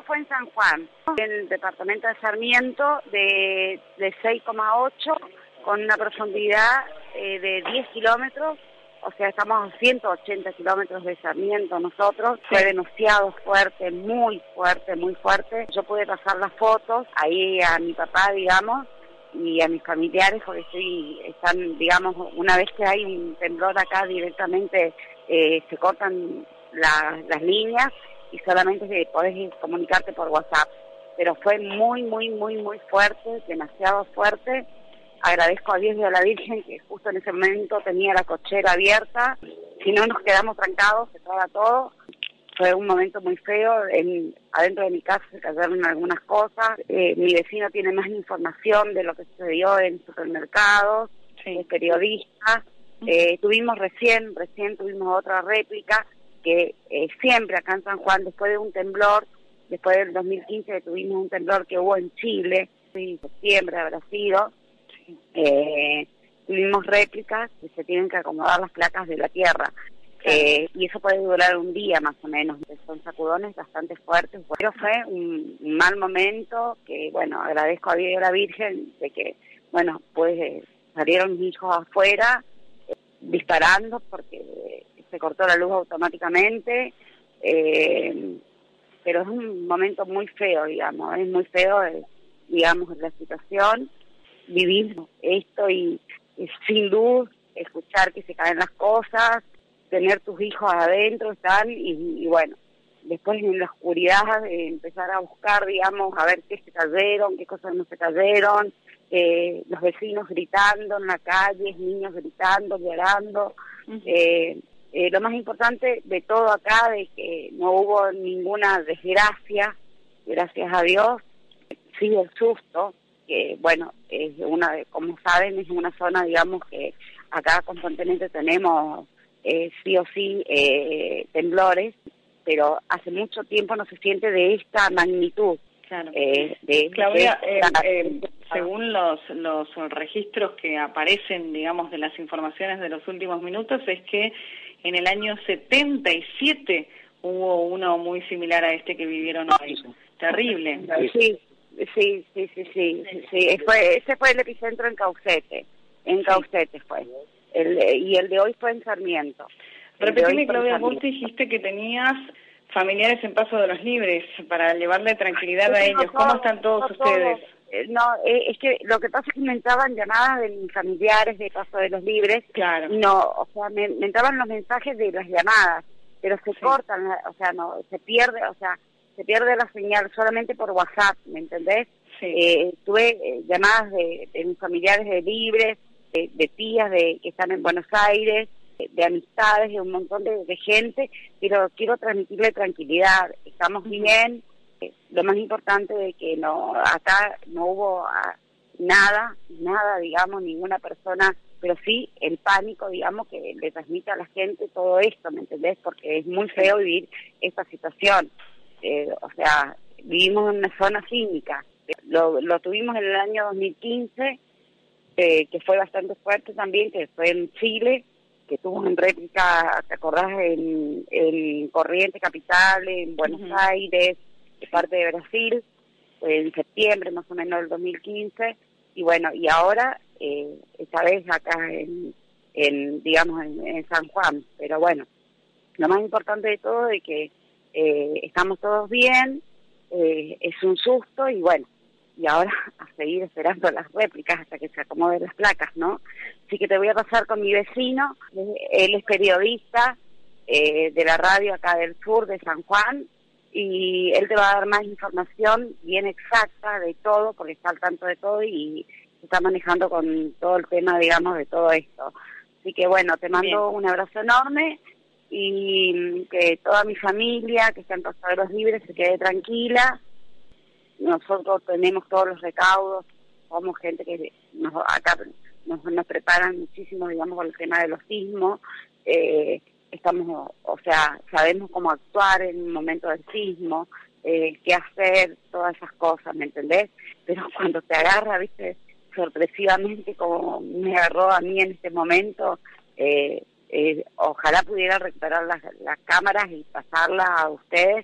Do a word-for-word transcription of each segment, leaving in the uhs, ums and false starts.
fue en San Juan, en el departamento de Sarmiento, de, de seis coma ocho, con una profundidad eh, de diez kilómetros, o sea, estamos a ciento ochenta kilómetros de Sarmiento nosotros. Sí. Fue demasiado fuerte, muy fuerte, muy fuerte. Yo pude pasar las fotos ahí a mi papá, digamos, y a mis familiares, porque estoy, están, digamos, una vez que hay un temblor acá directamente eh, se cortan la, las líneas y solamente podés comunicarte por WhatsApp. Pero fue muy, muy, muy, muy fuerte, demasiado fuerte. Agradezco a Dios y a la Virgen que justo en ese momento tenía la cochera abierta, si no nos quedamos trancados, se traba todo. Fue un momento muy feo, en, adentro de mi casa se cayeron algunas cosas, eh, mi vecino tiene más información de lo que sucedió en supermercados, sí. Es periodista, eh, tuvimos recién, recién tuvimos otra réplica, que eh, siempre acá en San Juan, después de un temblor, después del dos mil quince tuvimos un temblor que hubo en Chile, en septiembre habrá sido, eh, tuvimos réplicas que se tienen que acomodar las placas de la tierra. Eh, y eso puede durar un día más o menos, son sacudones bastante fuertes, pero fue un, un mal momento que, bueno, agradezco a Dios y a la Virgen de que, bueno, pues eh, salieron mis hijos afuera eh, disparando porque eh, se cortó la luz automáticamente, eh, pero es un momento muy feo, digamos, es muy feo, eh, digamos, la situación, vivir esto y, y sin luz, escuchar que se caen las cosas, tener tus hijos adentro, están, y, y bueno, después en la oscuridad eh, empezar a buscar, digamos, a ver qué se cayeron, qué cosas no se cayeron, eh, los vecinos gritando en la calle, niños gritando, llorando. Uh-huh. eh, eh, lo más importante de todo acá, de que no hubo ninguna desgracia, gracias a Dios, sí el susto, que bueno, es una, como saben, es una zona, digamos, que acá constantemente tenemos Eh, sí o sí eh, temblores, pero hace mucho tiempo no se siente de esta magnitud. Claro. Eh, de, Claudia, de esta... eh, eh, según los, los registros que aparecen, digamos, de las informaciones de los últimos minutos, es que en el año setenta y siete hubo uno muy similar a este que vivieron hoy. Terrible. Sí, sí, sí, sí, sí, sí, sí. Fue, ese fue el epicentro en Caucete, en Caucete sí. fue. El, y el de hoy fue en Sarmiento. Repetime, Claudia, vos dijiste que tenías familiares en Paso de los Libres para llevarle tranquilidad a ellos. ¿Cómo están todos no, ustedes? Todo. No, eh, es que lo que pasa es que me entraban llamadas de mis familiares de Paso de los Libres. Claro. No, o sea, me, me entraban los mensajes de las llamadas, pero se sí. cortan, o sea, no, se pierde, o sea, se pierde la señal solamente por WhatsApp, ¿me entendés? Sí. Eh, tuve eh, llamadas de, de mis familiares de Libres, De, de tías de que están en Buenos Aires, de, de amistades, de un montón de, de gente, pero quiero transmitirle tranquilidad, estamos bien, eh, lo más importante de que no acá no hubo ah, nada, nada, digamos, ninguna persona, pero sí el pánico, digamos, que le transmite a la gente todo esto, ¿me entendés? Porque es muy feo vivir esta situación, eh, o sea, vivimos en una zona sísmica, lo, lo tuvimos en el año dos mil quince, Eh, que fue bastante fuerte también, que fue en Chile, que tuvo en réplica, ¿te acordás? En, en Corrientes Capital, en Buenos uh-huh. Aires, de parte de Brasil, en septiembre más o menos del dos mil quince, y bueno, y ahora, eh, esta vez acá en, en digamos, en, en San Juan, pero bueno, lo más importante de todo es que eh, estamos todos bien, eh, es un susto, y bueno, y ahora a seguir esperando las réplicas hasta que se acomoden las placas, ¿no? Así que te voy a pasar con mi vecino, él es periodista eh, de la radio acá del sur de San Juan, y él te va a dar más información bien exacta de todo, porque está al tanto de todo y se está manejando con todo el tema, digamos, de todo esto. Así que bueno, te mando bien. Un abrazo enorme, y que toda mi familia que está en Paso de los Libres se quede tranquila. Nosotros tenemos todos los recaudos, somos gente que nos, acá nos, nos preparan muchísimo, digamos, con el tema de los sismos, eh, estamos, o sea, sabemos cómo actuar en un momento del sismo, eh, qué hacer, todas esas cosas, ¿me entendés? Pero cuando te agarra, viste, sorpresivamente, como me agarró a mí en este momento, eh, eh, ojalá pudiera recuperar las, las cámaras y pasarlas a ustedes,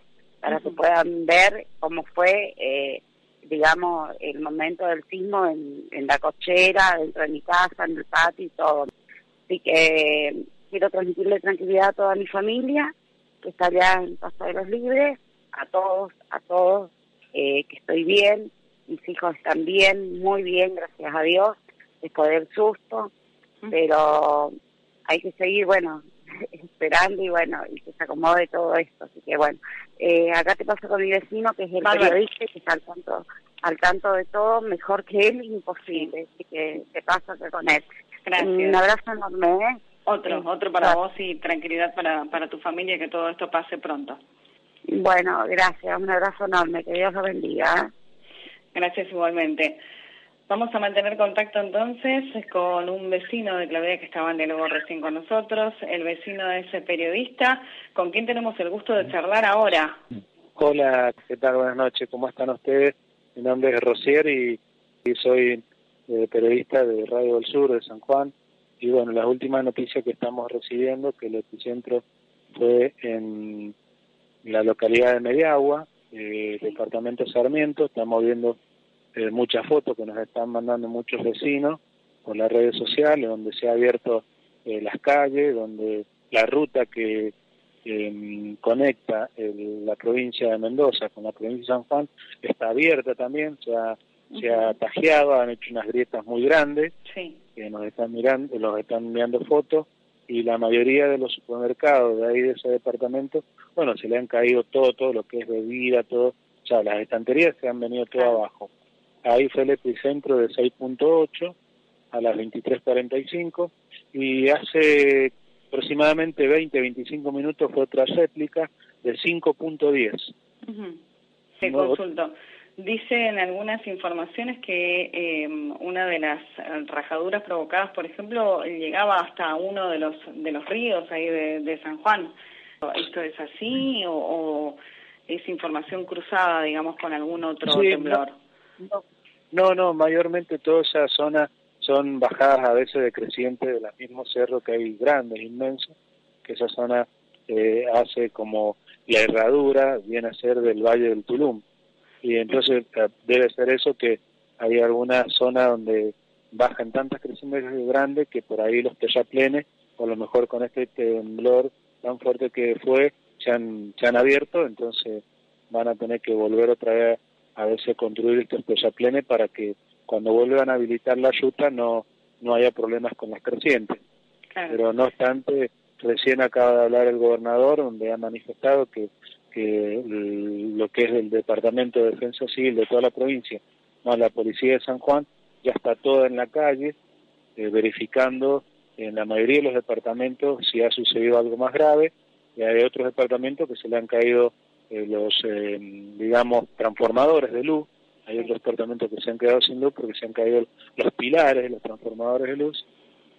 para uh-huh. que puedan ver cómo fue, eh, digamos, el momento del sismo en, en la cochera, dentro de mi casa, en el patio y todo. Así que quiero transmitirle tranquilidad a toda mi familia, que está allá en Paso de los Libres, a todos, a todos, eh, que estoy bien, mis hijos están bien, muy bien, gracias a Dios, después del susto, uh-huh. pero hay que seguir, bueno, esperando y bueno, y que se acomode todo esto. Así que bueno, eh, acá te paso con mi vecino, que es el vale. periodista, que está al tanto, al tanto de todo, mejor que él, imposible. Así que te paso acá con él. Gracias. Un abrazo enorme, ¿eh? Otro, sí, otro para claro. vos y tranquilidad para, para tu familia, que todo esto pase pronto. Bueno, gracias, un abrazo enorme, que Dios lo bendiga. Gracias igualmente. Vamos a mantener contacto entonces con un vecino de Clavería que estaba en diálogo recién con nosotros. El vecino es periodista, con quien tenemos el gusto de charlar ahora. Hola, ¿qué tal? Buenas noches, ¿cómo están ustedes? Mi nombre es Rosier y, y soy eh, periodista de Radio del Sur de San Juan. Y bueno, las últimas noticias que estamos recibiendo, que el epicentro fue en la localidad de Mediagua, eh, departamento Sarmiento. Estamos viendo eh, muchas fotos que nos están mandando muchos vecinos por las redes sociales, donde se ha abierto eh, las calles, donde la ruta que eh, conecta el, la provincia de Mendoza con la provincia de San Juan está abierta también, se ha, uh-huh. se ha tajeado, han hecho unas grietas muy grandes, sí. que nos están mirando, los están enviando fotos, y la mayoría de los supermercados de ahí de ese departamento, bueno, se le han caído todo, todo lo que es bebida, todo, o sea, las estanterías se han venido todo ah. abajo. Ahí fue el epicentro de seis punto ocho a las veintitrés cuarenta y cinco, y hace aproximadamente veinte, veinticinco minutos fue otra réplica de cinco punto diez. Uh-huh. Te no, consulto. Dice en algunas informaciones que eh, una de las rajaduras provocadas, por ejemplo, llegaba hasta uno de los de los ríos ahí de, de San Juan. ¿Esto es así o, o es información cruzada, digamos, con algún otro sí, temblor? No, no, no, mayormente toda esa zona son bajadas a veces de creciente de los mismos cerros que hay grandes, inmensos, que esa zona eh, hace como la herradura, viene a ser del Valle del Tulum. Y entonces debe ser eso, que hay alguna zona donde bajan tantas crecientes grandes que por ahí los terraplenes, o a lo mejor con este temblor tan fuerte que fue, se han, se han abierto, entonces van a tener que volver otra vez a veces construir estos terraplenes para que cuando vuelvan a habilitar la ruta no, no haya problemas con las crecientes. Claro. Pero no obstante, recién acaba de hablar el gobernador, donde ha manifestado que que lo que es el Departamento de Defensa Civil de toda la provincia, más la Policía de San Juan, ya está toda en la calle, eh, verificando en la mayoría de los departamentos si ha sucedido algo más grave, y hay otros departamentos que se le han caído eh, los, eh, digamos, transformadores de luz, hay otros departamentos que se han quedado sin luz porque se han caído los pilares de los transformadores de luz,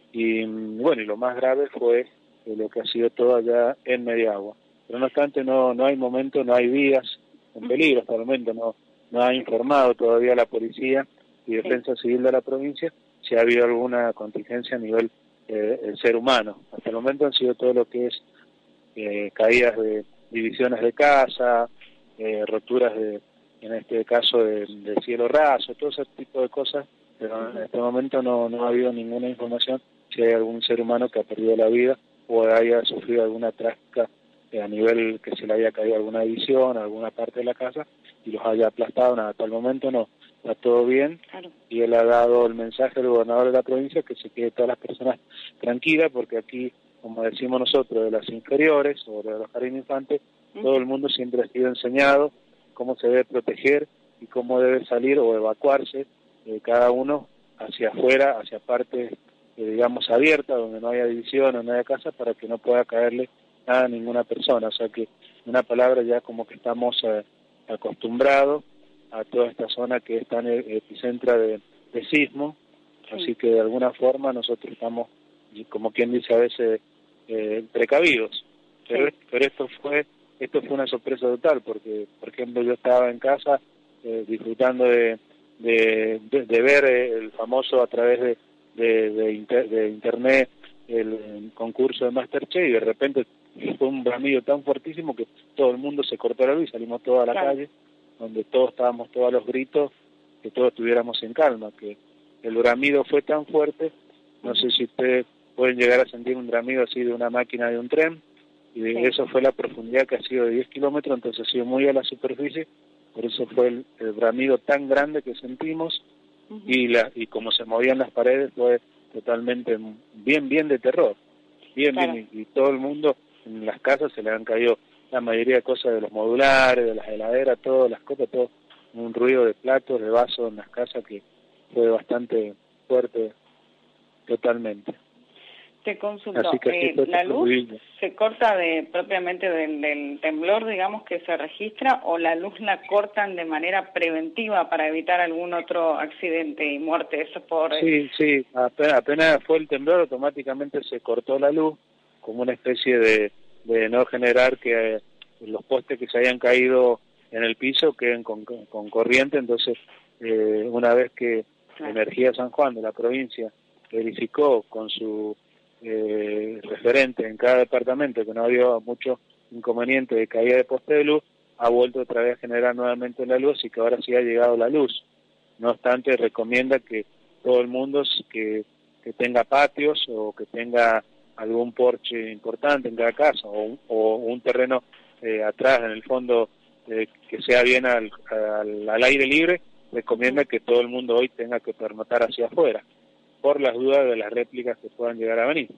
y bueno, y lo más grave fue eh, lo que ha sido todo allá en Mediagua. Pero no obstante, no no hay momento, no hay vías en peligro hasta el momento, no no ha informado todavía la policía y defensa civil de la provincia si ha habido alguna contingencia a nivel eh, el ser humano. Hasta el momento han sido todo lo que es eh, caídas de divisiones de casa, eh, roturas de, en este caso de, de cielo raso, todo ese tipo de cosas, pero en este momento no no ha habido ninguna información si hay algún ser humano que ha perdido la vida o haya sufrido alguna trágica a nivel que se le haya caído alguna división, alguna parte de la casa y los haya aplastado. Nada, hasta el momento no, está todo bien. Claro. Y él ha dado el mensaje al gobernador de la provincia que se quede todas las personas tranquilas, porque aquí, como decimos nosotros, de las inferiores o de los jardines infantes, uh-huh. todo el mundo siempre ha sido enseñado cómo se debe proteger y cómo debe salir o evacuarse eh, cada uno hacia afuera, hacia partes, eh, digamos, abiertas, donde no haya división o no haya casa, para que no pueda caerle nada a ninguna persona. O sea que, en una palabra, ya como que estamos eh, acostumbrados a toda esta zona que es tan epicentro de, de sismo, sí. Así que de alguna forma nosotros estamos, como quien dice a veces, eh, precavidos. Pero, sí. pero esto fue esto fue una sorpresa total, porque, por ejemplo, yo estaba en casa eh, disfrutando de, de, de, de ver el famoso a través de, de, de, inter, de internet el concurso de MasterChef, y de repente fue un bramido tan fuertísimo que todo el mundo se cortó la luz y salimos todos a la claro. calle, donde todos estábamos todos a los gritos, que todos estuviéramos en calma, que el bramido fue tan fuerte, no sé si ustedes pueden llegar a sentir un bramido así de una máquina de un tren, y de, sí. Eso fue la profundidad que ha sido de diez kilómetros, entonces ha sido muy a la superficie, por eso fue el, el bramido tan grande que sentimos, uh-huh. y, la, y como se movían las paredes fue totalmente bien, bien de terror, bien, claro. bien, y, y todo el mundo en las casas se le han caído la mayoría de cosas de los modulares, de las heladeras, todas las cosas, todo un ruido de platos, de vasos en las casas que fue bastante fuerte totalmente. Te consulto, eh, ¿la luz viviendo. se corta de propiamente del, del temblor, digamos, que se registra, o la luz la cortan de manera preventiva para evitar algún otro accidente y muerte? Eso por... Sí, sí, apenas, apenas fue el temblor automáticamente se cortó la luz, como una especie de, de no generar que eh, los postes que se hayan caído en el piso queden con, con corriente, entonces eh, una vez que claro. Energía San Juan de la provincia verificó con su eh, referente en cada departamento que no había mucho inconveniente de caída de poste de luz, ha vuelto otra vez a generar nuevamente la luz y que ahora sí ha llegado la luz. No obstante, recomienda que todo el mundo que, que tenga patios o que tenga algún porche importante en cada casa o un, o un terreno eh, atrás en el fondo eh, que sea bien al, al, al aire libre, recomienda que todo el mundo hoy tenga que pernotar hacia afuera por las dudas de las réplicas que puedan llegar a venir.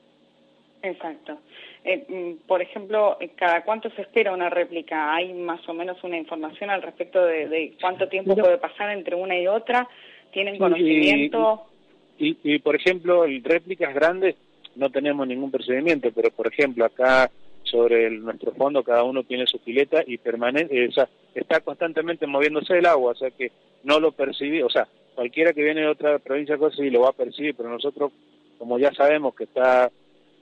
Exacto. Eh, por ejemplo, ¿cada cuánto se espera una réplica? ¿Hay más o menos una información al respecto de, de cuánto tiempo puede pasar entre una y otra? ¿Tienen conocimiento? Y, y, y por ejemplo, en réplicas grandes no tenemos ningún procedimiento, pero por ejemplo acá sobre el, nuestro fondo cada uno tiene su pileta y permanece, o sea, está constantemente moviéndose el agua, o sea que no lo percibe, o sea, cualquiera que viene de otra provincia sí lo va a percibir, pero nosotros, como ya sabemos que está,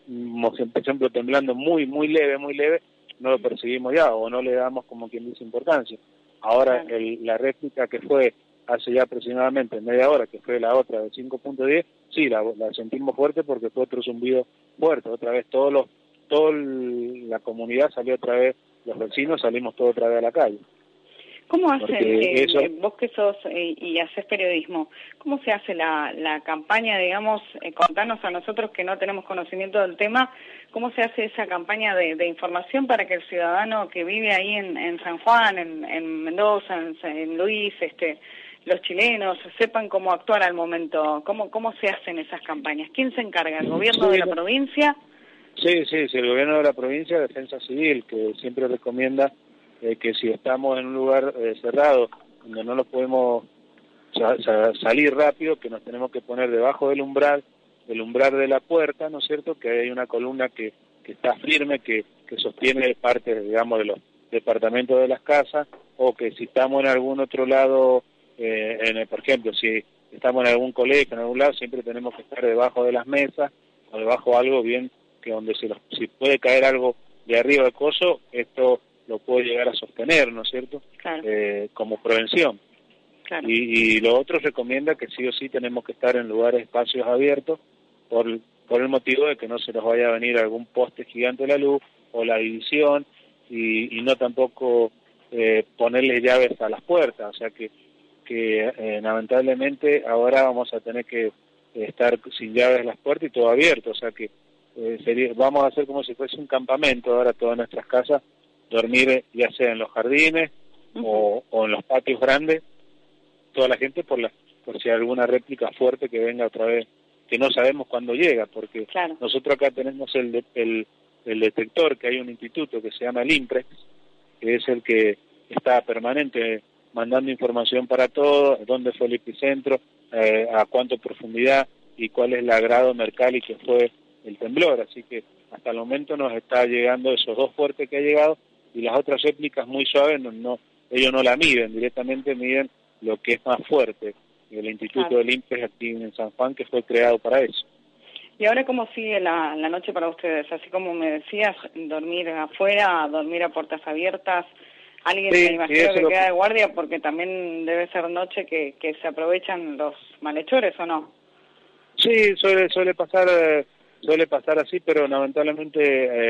por ejemplo, temblando muy, muy leve, muy leve, no lo percibimos ya, o no le damos como quien dice importancia. Ahora, claro. el, la réplica que fue hace ya aproximadamente media hora, que fue la otra de cinco punto diez, sí, la, la sentimos fuerte porque fue otro zumbido fuerte, otra vez todos los, toda la comunidad salió otra vez, los vecinos salimos todos otra vez a la calle. ¿Cómo hacen, eh, eso... vos que sos eh, y haces periodismo, cómo se hace la, la campaña, digamos, eh, contanos a nosotros que no tenemos conocimiento del tema, cómo se hace esa campaña de, de información para que el ciudadano que vive ahí en, en San Juan, en, en Mendoza, en, en Luis, este, los chilenos, sepan cómo actuar al momento, cómo, cómo se hacen esas campañas? ¿Quién se encarga? ¿El gobierno sí, de la provincia? Sí, sí, sí, el gobierno de la provincia, Defensa Civil, que siempre recomienda Eh, que si estamos en un lugar eh, cerrado, donde no lo podemos sa sa salir rápido, que nos tenemos que poner debajo del umbral, del umbral de la puerta, ¿no es cierto?, que hay una columna que, que está firme, que, que sostiene parte, digamos, de los departamentos de las casas, o que si estamos en algún otro lado, eh, en el, por ejemplo, si estamos en algún colegio, en algún lado, siempre tenemos que estar debajo de las mesas, o debajo de algo bien, que donde se los, si puede caer algo de arriba del coso, esto lo puede llegar a sostener, ¿no es cierto?, claro. eh, como prevención. Claro. Y, y lo otro recomienda que sí o sí tenemos que estar en lugares, espacios abiertos, por, por el motivo de que no se nos vaya a venir algún poste gigante de la luz, o la división, y, y no tampoco eh, ponerle llaves a las puertas, o sea que, que eh, lamentablemente ahora vamos a tener que eh, estar sin llaves a las puertas y todo abierto, o sea que eh, sería, vamos a hacer como si fuese un campamento ahora todas nuestras casas, dormir ya sea en los jardines uh-huh. o, o en los patios grandes, toda la gente por la por si hay alguna réplica fuerte que venga otra vez, que no sabemos cuándo llega, porque claro. nosotros acá tenemos el, de, el el detector, que hay un instituto que se llama el INPREX, que es el que está permanente mandando información para todo, dónde fue el epicentro, eh, a cuánto profundidad y cuál es la grado Mercalli que fue el temblor, así que hasta el momento nos está llegando esos dos fuertes que ha llegado, y las otras réplicas muy suaves, no, no ellos no la miden, directamente miden lo que es más fuerte, el Instituto claro. del INPES aquí en San Juan, que fue creado para eso. ¿Y ahora cómo sigue la, la noche para ustedes? Así como me decías, dormir afuera, dormir a puertas abiertas, alguien sí, me imagino que queda de guardia, porque también debe ser noche que, que se aprovechan los malhechores, ¿o no? Sí, suele, suele pasar... Eh, suele pasar así, pero lamentablemente eh,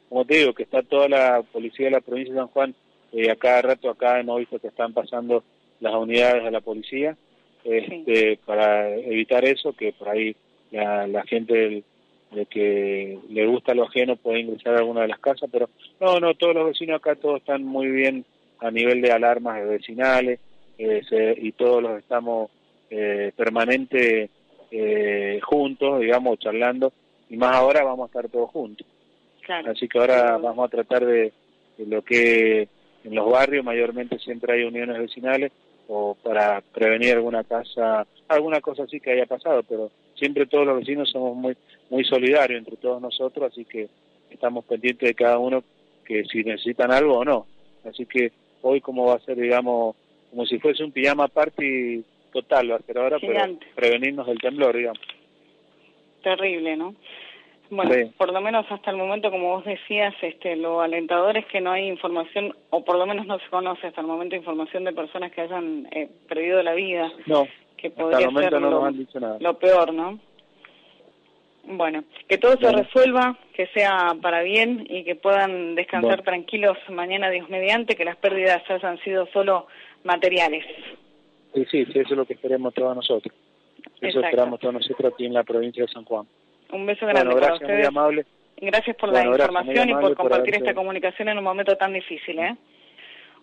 como te digo, que está toda la policía de la provincia de San Juan, eh, a cada rato acá hemos visto que están pasando las unidades de la policía, este, sí. para evitar eso, que por ahí la, la gente del, de que le gusta lo ajeno puede ingresar a alguna de las casas, pero no, no, todos los vecinos acá todos están muy bien a nivel de alarmas vecinales, eh, se, y todos los estamos eh, permanente eh, juntos, digamos, charlando, y más ahora vamos a estar todos juntos. Claro. Así que ahora vamos a tratar de, de lo que en los barrios mayormente siempre hay uniones vecinales, o para prevenir alguna casa, alguna cosa así que haya pasado, pero siempre todos los vecinos somos muy muy solidarios entre todos nosotros, así que estamos pendientes de cada uno que si necesitan algo o no. Así que hoy como va a ser, digamos, como si fuese un pijama party total, va a ser ahora, Gigante. Pero prevenirnos del temblor, digamos. Terrible, ¿no? Bueno, sí. Por lo menos hasta el momento, como vos decías, este, lo alentador es que no hay información, o por lo menos no se conoce hasta el momento información de personas que hayan eh, perdido la vida. No, que podría hasta el momento ser no lo, nos han dicho nada. Lo peor, ¿no? Bueno, que todo se bueno. resuelva, que sea para bien y que puedan descansar bueno. tranquilos mañana, Dios mediante, que las pérdidas hayan sido solo materiales. Sí, sí, sí, eso es lo que esperemos todos nosotros. Eso Exacto. esperamos todos nosotros aquí en la provincia de San Juan. Un beso grande bueno, gracias, para ustedes. Muy amable. Gracias por bueno, la información gracias, y por compartir por esta comunicación en un momento tan difícil, ¿eh?